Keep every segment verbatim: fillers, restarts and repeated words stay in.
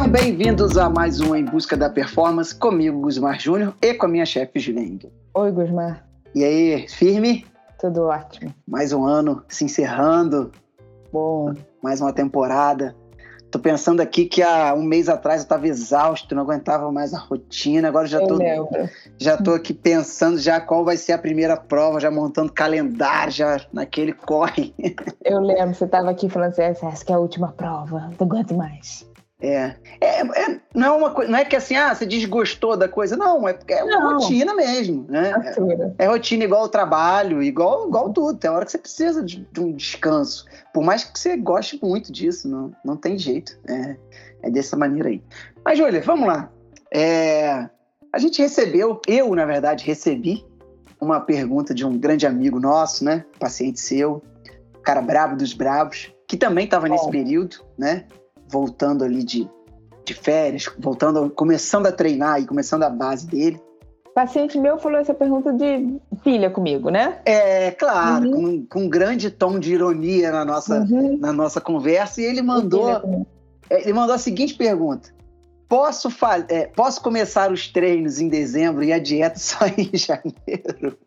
Sejam bem-vindos a mais um Em Busca da Performance, comigo, Gusmar Júnior, e com a minha chefe, Julenga. Oi, Gusmar. E aí, firme? Tudo ótimo. Mais um ano se encerrando. Bom. Mais uma temporada. Tô pensando aqui que há um mês atrás eu estava exausto, não aguentava mais a rotina. Agora já tô, já tô aqui pensando já qual vai ser a primeira prova, já montando calendário, já naquele corre. Eu lembro, você estava aqui falando assim, essa que é a última prova, não aguento mais. É, é, é, não, é uma coisa, não é que assim, ah, você desgostou da coisa, não, é porque é uma não. rotina mesmo, né? É, é rotina igual o trabalho, igual, igual tudo, tem hora que você precisa de, de um descanso, por mais que você goste muito disso, não, não tem jeito, é, é dessa maneira aí. Mas, Júlia, vamos lá, é, a gente recebeu, eu, na verdade, recebi uma pergunta de um grande amigo nosso, né, paciente seu, cara bravo dos bravos, que também estava nesse período, né, voltando ali de, de férias, voltando, começando a treinar e começando a base dele. O paciente meu falou essa pergunta de pilha comigo, né? É, claro, uhum. com, com um grande tom de ironia na nossa, uhum. na nossa conversa, e ele mandou, ele mandou a seguinte pergunta: posso, fa- é, posso começar os treinos em dezembro e a dieta só em janeiro?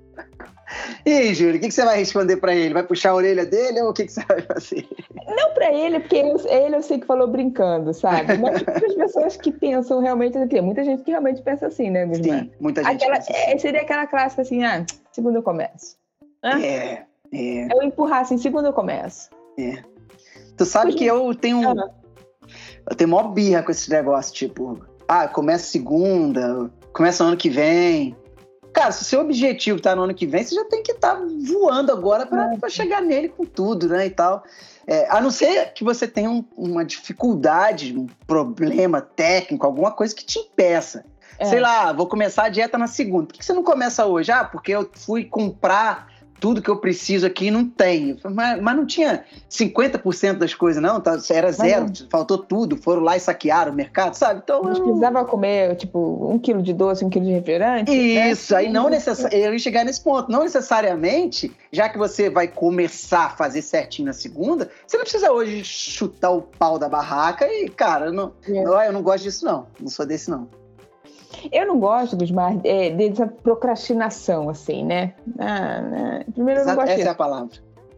E aí, Júlia, o que, que você vai responder pra ele? Vai puxar a orelha dele ou o que, que você vai fazer? Não pra ele, porque ele, ele eu sei que falou brincando, sabe? Mas para as pessoas que pensam realmente, tem muita gente que realmente pensa assim, né, Gusmar? Sim, muita gente aquela, pensa assim. É, seria aquela clássica assim, ah, segundo eu começo. Ah? É, é. Eu empurrar assim, segundo eu começo. É. Tu sabe que eu tenho... Ah. Eu tenho maior birra com esse negócio, tipo... Ah, começa segunda, começa ano que vem... Cara, se o seu objetivo tá no ano que vem, você já tem que estar tá voando agora para chegar nele com tudo, né, e tal. É, a não ser que você tenha um, uma dificuldade, um problema técnico, alguma coisa que te impeça. É. Sei lá, vou começar a dieta na segunda. Por que você não começa hoje? Ah, porque eu fui comprar tudo que eu preciso aqui e não tem. Mas, mas não tinha cinquenta por cento das coisas, não. Era zero, mas, faltou tudo. Foram lá e saquearam o mercado, sabe? Então, a gente precisava comer, tipo, um quilo de doce, um quilo de refrigerante. Isso, né? aí não necessariamente... Eu ia chegar nesse ponto. Não necessariamente, já que você vai começar a fazer certinho na segunda, você não precisa hoje chutar o pau da barraca e, cara, eu não, é. eu, eu não gosto disso, não. Não sou desse, não. Eu não gosto, Gusmar, é, dessa procrastinação, assim, né? Ah, né? Primeiro, eu não gosto Essa disso. é a palavra.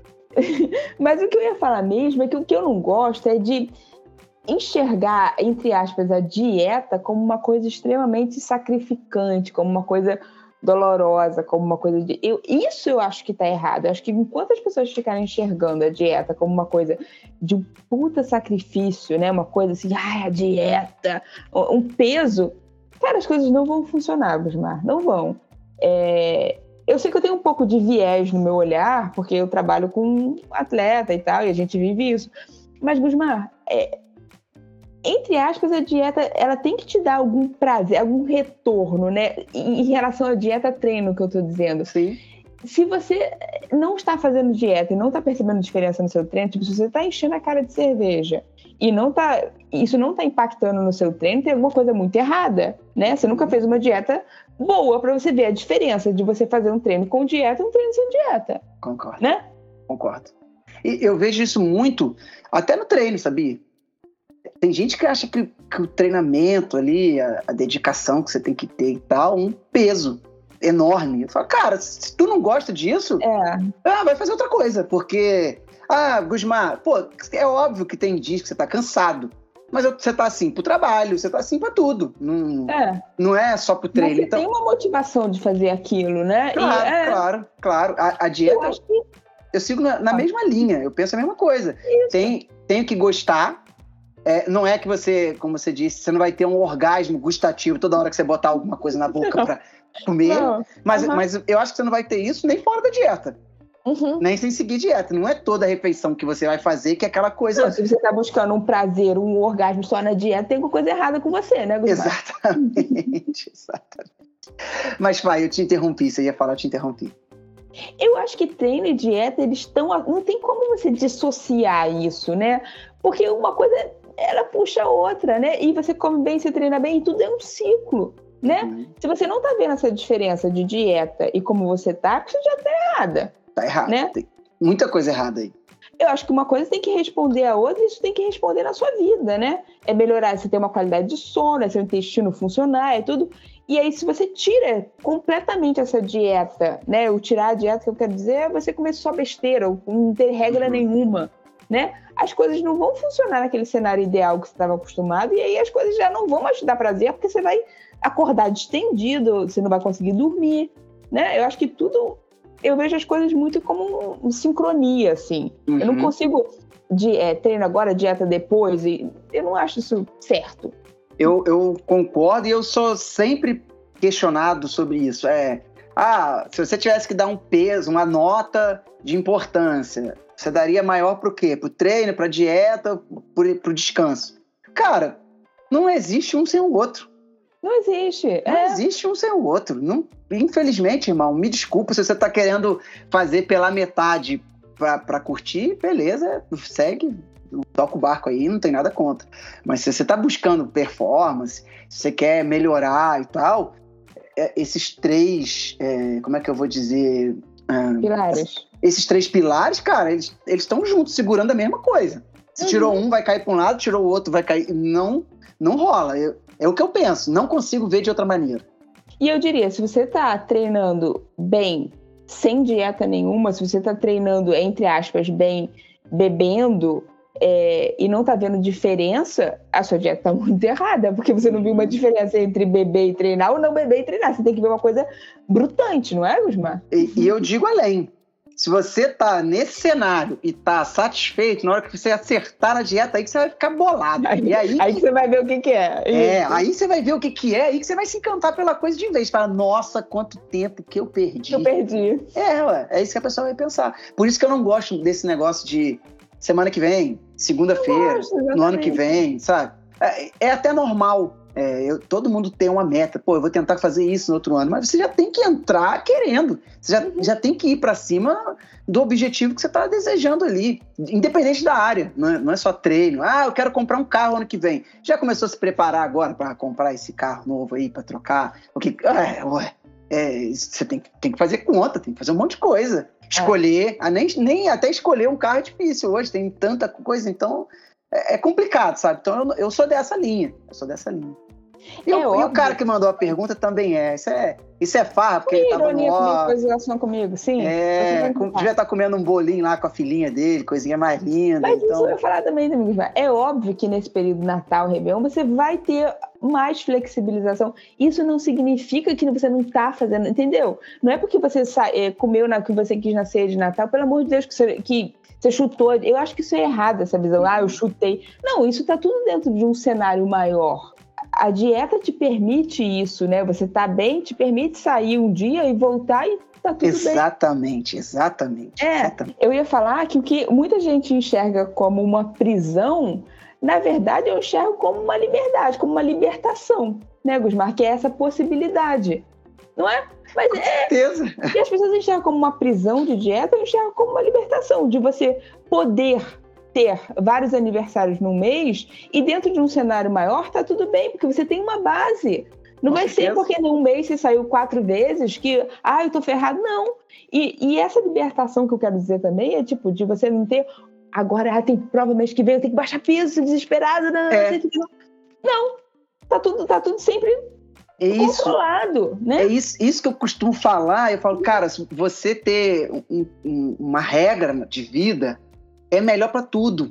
Mas o que eu ia falar mesmo é que o que eu não gosto é de enxergar, entre aspas, a dieta como uma coisa extremamente sacrificante, como uma coisa dolorosa, como uma coisa de... Eu, isso eu acho que tá errado. Eu acho que enquanto as pessoas ficarem enxergando a dieta como uma coisa de um puta sacrifício, né? Uma coisa assim, ai, a dieta, um peso... Cara, as coisas não vão funcionar, Gusmar, não vão. É... Eu sei que eu tenho um pouco de viés no meu olhar, porque eu trabalho com atleta e tal, e a gente vive isso. Mas, Gusmar, é... entre aspas, a dieta, ela tem que te dar algum prazer, algum retorno, né? Em relação à dieta-treino, que eu tô dizendo. Sim. Se você não está fazendo dieta e não está percebendo diferença no seu treino, tipo, se você está enchendo a cara de cerveja e não tá, isso não está impactando no seu treino, tem alguma coisa muito errada, né? Você nunca fez uma dieta boa para você ver a diferença de você fazer um treino com dieta e um treino sem dieta. Concordo. Né? Concordo. E eu vejo isso muito, até no treino, sabia? Tem gente que acha que, que o treinamento ali, a, a dedicação que você tem que ter e tal, um peso enorme. Eu falo, cara, se tu não gosta disso, é. ah, vai fazer outra coisa, porque, ah, Gusmar, pô, é óbvio que tem dias que você tá cansado, mas você tá assim pro trabalho, você tá assim pra tudo, não é, não é só pro treino. Mas você então... tem uma motivação de fazer aquilo, né? Claro, e, é... claro, claro. A, a dieta, eu, acho que... eu sigo na, na ah. mesma linha, eu penso a mesma coisa. Tem, tenho que gostar. É, não é que você, como você disse, você não vai ter um orgasmo gustativo toda hora que você botar alguma coisa na boca pra comer, não, mas, uhum. mas eu acho que você não vai ter isso nem fora da dieta, uhum. nem sem seguir dieta. Não é toda a refeição que você vai fazer que é aquela coisa... Não, se você tá buscando um prazer, um orgasmo só na dieta, tem alguma coisa errada com você, né, Gusmar? Exatamente, exatamente. Mas vai, eu te interrompi, você ia falar, eu te interrompi. Eu acho que treino e dieta, eles estão... Não tem como você dissociar isso, né? Porque uma coisa... ela puxa a outra, né? E você come bem, você treina bem, e tudo é um ciclo, né? Uhum. Se você não tá vendo essa diferença de dieta e como você tá, você já tá errada. Tá errado. Né? Tem muita coisa errada aí. Eu acho que uma coisa tem que responder a outra e isso tem que responder na sua vida, né? É melhorar, você ter uma qualidade de sono, é seu intestino funcionar, é tudo. E aí, se você tira completamente essa dieta, né? O tirar a dieta, que eu quero dizer, é você comer só besteira, ou não ter regra nenhuma, né? As coisas não vão funcionar naquele cenário ideal que você estava acostumado, e aí as coisas já não vão mais te dar prazer, porque você vai acordar distendido, você não vai conseguir dormir, né? Eu acho que tudo... Eu vejo as coisas muito como um, um sincronia, assim. Uhum. Eu não consigo de, é, treino agora, dieta depois, e eu não acho isso certo. Eu, eu concordo e eu sou sempre questionado sobre isso. É, ah, se você tivesse que dar um peso, uma nota de importância, você daria maior para o quê? Para o treino, para a dieta, para o descanso? Cara, não existe um sem o outro. Não existe. Não é. existe um sem o outro. Não, infelizmente, irmão, me desculpa se você está querendo fazer pela metade para curtir, beleza, segue, toca o barco aí, não tem nada contra. Mas se você está buscando performance, se você quer melhorar e tal, é, esses três, é, como é que eu vou dizer? Ah, pilares. Esses três pilares, cara, eles estão juntos, segurando a mesma coisa. Se uhum. tirou um, vai cair para um lado, tirou o outro, vai cair. Não, não rola. Eu, É o que eu penso, não consigo ver de outra maneira. E eu diria, se você está treinando bem, sem dieta nenhuma, se você está treinando, entre aspas, bem, bebendo, é, e não está vendo diferença, a sua dieta está muito errada, porque você não viu uma diferença entre beber e treinar ou não beber e treinar. Você tem que ver uma coisa brutante, não é, Gusmar? E, e eu digo além. Se você tá nesse cenário e tá satisfeito, na hora que você acertar na dieta, aí que você vai ficar bolado. Aí, e aí, aí que você vai ver o que que é. É, aí você vai ver o que que é, aí que você vai se encantar pela coisa de vez. Fala, nossa, quanto tempo que eu perdi. Eu perdi. É, ué, é isso que a pessoa vai pensar. Por isso que eu não gosto desse negócio de semana que vem, segunda-feira, no ano que vem, sabe? É, é até normal. É, eu, todo mundo tem uma meta. Pô, eu vou tentar fazer isso no outro ano. Mas você já tem que entrar querendo. Você já, já tem que ir para cima do objetivo que você está desejando ali. Independente da área. Não é, não é só treino. Ah, eu quero comprar um carro ano que vem. Já começou a se preparar agora para comprar esse carro novo aí, para trocar? Porque, é, ué, é, você tem, tem que fazer conta, tem que fazer um monte de coisa. Escolher. É. Ah, nem, nem até escolher um carro é difícil hoje. Tem tanta coisa, então... É complicado, sabe? Então eu, eu sou dessa linha. Eu sou dessa linha. E, é o, e o cara que mandou a pergunta também é. Isso é, isso é farra, porque ele tava no ó... comigo, comigo, sim. É, com, devia estar comendo um bolinho lá com a filhinha dele, coisinha mais linda. Mas então... isso eu ia falar também, amigos. É óbvio que nesse período Natal, Réveillon, você vai ter mais flexibilização. Isso não significa que você não está fazendo, entendeu? Não é porque você sa- é, comeu na que você quis na ceia de Natal, pelo amor de Deus, que você... Que, Você chutou, eu acho que isso é errado, essa visão. Ah, eu chutei. Não, isso está tudo dentro de um cenário maior. A dieta te permite isso, né? Você tá bem, te permite sair um dia e voltar e tá tudo exatamente, bem. Exatamente, é, exatamente. Eu ia falar que o que muita gente enxerga como uma prisão, na verdade eu enxergo como uma liberdade, como uma libertação, né, Gusmar? Que é essa possibilidade, não é? Mas Com é, certeza. E as pessoas enxergam como uma prisão de dieta, eu enxergo como uma libertação, de você poder ter vários aniversários no mês e dentro de um cenário maior tá tudo bem, porque você tem uma base. Não Com vai certeza. Ser porque num mês você saiu quatro vezes que, ah, eu tô ferrado. Não. E, e essa libertação que eu quero dizer também é tipo, de você não ter, agora ah, tem prova mês que vem, eu tenho que baixar peso, desesperado. Não, é. não. Tá tudo, tá tudo sempre... É isso, controlado, né? É isso, isso que eu costumo falar. Eu falo, cara, se você ter um, um, uma regra de vida é melhor pra tudo.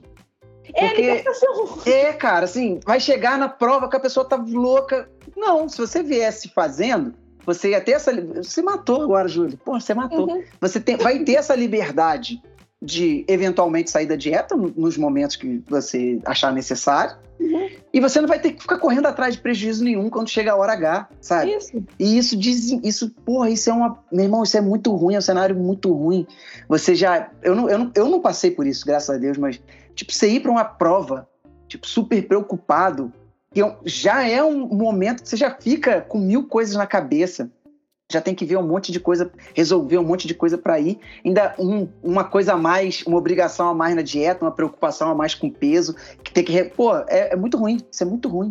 É porque, a libertação. É, cara, assim, vai chegar na prova que a pessoa tá louca. Não, se você viesse fazendo, você ia ter essa... Você matou agora, Júlia. Pô, você matou. Uhum. Você tem, vai ter essa liberdade de, eventualmente, sair da dieta nos momentos que você achar necessário. Uhum. E você não vai ter que ficar correndo atrás de prejuízo nenhum quando chega a hora H, sabe? Isso. E isso diz, isso, porra, isso é uma... Meu irmão, isso é muito ruim, é um cenário muito ruim. Você já... Eu não, eu não, eu não passei por isso, graças a Deus, mas, tipo, você ir pra uma prova, tipo, super preocupado, que já é um momento que você já fica com mil coisas na cabeça. Já tem que ver um monte de coisa, resolver um monte de coisa para ir. Ainda um, uma coisa a mais, uma obrigação a mais na dieta, uma preocupação a mais com peso, que tem que... Pô, é, é muito ruim, isso é muito ruim.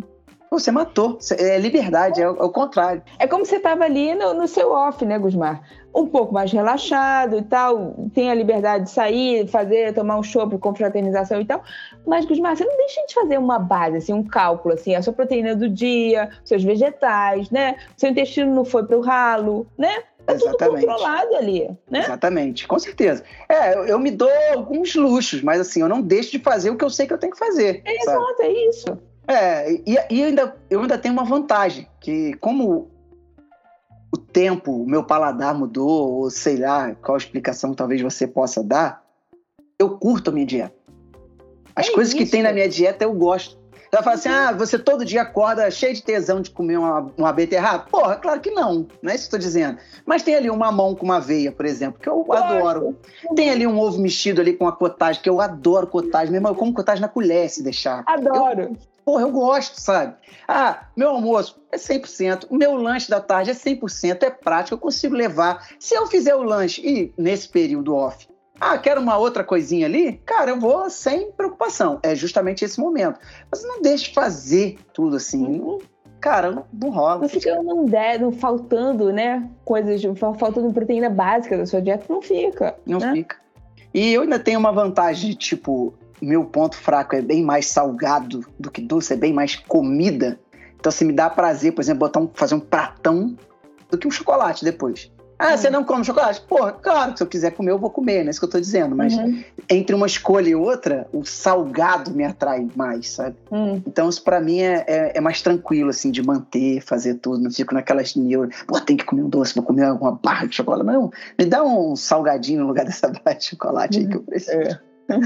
Você matou. É liberdade, é o, é o contrário. É como você estava ali no, no seu off, né, Gusmar? Um pouco mais relaxado e tal, tem a liberdade de sair, fazer, tomar um chopp, confraternização e tal. Mas, Gusmar, você não deixa de fazer uma base, assim, um cálculo, assim, a sua proteína do dia, seus vegetais, né? Seu intestino não foi para o ralo, né? Tá tudo Exatamente. controlado ali, né? Exatamente, com certeza. É, eu, eu me dou alguns luxos, mas assim, eu não deixo de fazer o que eu sei que eu tenho que fazer. É, sabe? exato, é isso. É, e, e ainda, eu ainda tenho uma vantagem, que como o tempo, o meu paladar mudou, ou sei lá, qual explicação talvez você possa dar, eu curto a minha dieta. As É coisas que isso. tem na minha dieta eu gosto. Ela fala assim, ah, você todo dia acorda cheio de tesão de comer uma, uma beterraba? Porra, claro que não, não é isso que eu tô dizendo. Mas tem ali um mamão com uma aveia, por exemplo, que eu Gosto. adoro. Tem ali um ovo mexido ali com a cottage, que eu adoro cottage. Meu irmão, eu como cottage na colher, se deixar. Adoro. Eu, porra, eu gosto, sabe? Ah, meu almoço é cem por cento, o meu lanche da tarde é cem por cento, é prático, eu consigo levar. Se eu fizer o lanche e nesse período off, ah, quero uma outra coisinha ali? Cara, eu vou sem preocupação. É justamente esse momento. Mas não deixe de fazer tudo assim. Não, cara, não, não rola. Não fica não der, não faltando, né? Coisas, faltando proteína básica da sua dieta, não fica. Não né? fica. E eu ainda tenho uma vantagem, tipo, meu ponto fraco é bem mais salgado do que doce, é bem mais comida. Então, se me dá prazer, por exemplo, botar um, fazer um pratão do que um chocolate depois. Ah, você não come chocolate? Porra, claro que se eu quiser comer, eu vou comer, não é isso que eu tô dizendo. Mas uhum. entre uma escolha e outra, o salgado me atrai mais, sabe? Uhum. Então isso pra mim é, é, é mais tranquilo, assim, de manter, fazer tudo. Não fico naquelas neuras, pô, tem que comer um doce, vou comer uma barra de chocolate. Não, me dá um salgadinho no lugar dessa barra de chocolate uhum. aí que eu preciso. É.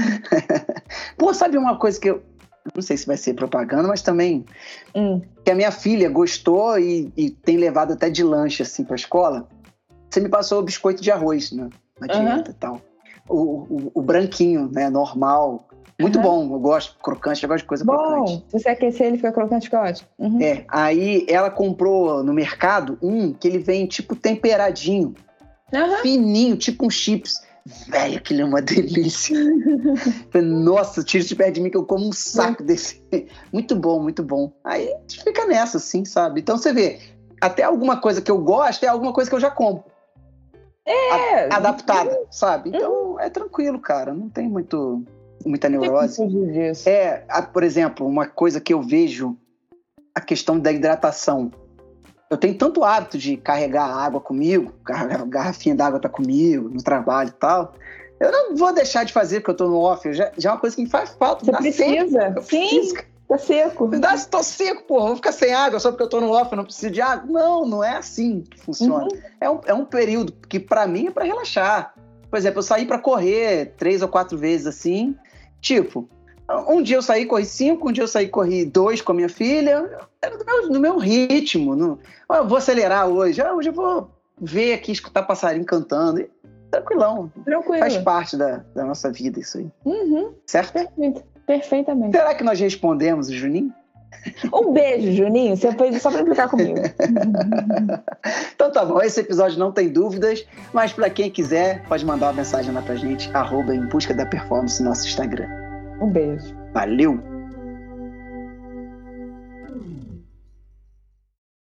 Pô, sabe uma coisa que eu... Não sei se vai ser propaganda, mas também... Hum. Que a minha filha gostou e, e tem levado até de lanche, assim, pra escola. Você me passou o biscoito de arroz, né? Na dieta e uhum. tal. O, o, o branquinho, né? Normal. Muito uhum. bom. Eu gosto crocante, eu gosto de coisa bom, crocante. Se você aquecer, ele fica crocante, fica ótimo. Uhum. É. Aí ela comprou no mercado um que ele vem tipo temperadinho. Uhum. Fininho, tipo um chips. Velho, aquilo é uma delícia. Nossa, tira de perto de mim que eu como um saco uhum. desse. Muito bom, muito bom. Aí a gente fica nessa, assim, sabe? Então você vê, até alguma coisa que eu gosto é alguma coisa que eu já compro. É. A, adaptada, sabe? Então uhum. é tranquilo, cara. Não tem muito, muita neurose. É, a, por exemplo, uma coisa que eu vejo, a questão da hidratação. Eu tenho tanto hábito de carregar água comigo, a garrafinha d'água tá comigo, no trabalho e tal. Eu não vou deixar de fazer porque eu tô no off. Já, já é uma coisa que me faz falta. Você precisa. Seco. Sim, preciso. Tá seco. Me dá, tô seco, porra. Vou ficar sem água só porque eu tô no off, eu não preciso de água. Não, não é assim que funciona. Uhum. É, um, é um período que pra mim é pra relaxar. Por exemplo, eu saí pra correr três ou quatro vezes assim. Tipo, um dia eu saí e corri cinco, um dia eu saí e corri dois com a minha filha. Era no meu, no meu ritmo. No, eu vou acelerar hoje. Ah, hoje eu vou ver aqui, escutar passarinho cantando. E, tranquilão. Tranquilo. Faz parte da, da nossa vida isso aí. Uhum. Certo? Perfeito. Perfeitamente. Será que nós respondemos o Juninho? Um beijo, Juninho. Você fez só para brincar comigo. Então tá bom, esse episódio não tem dúvidas, mas para quem quiser, pode mandar uma mensagem lá pra gente, arroba em busca da performance no nosso Instagram. Um beijo. Valeu!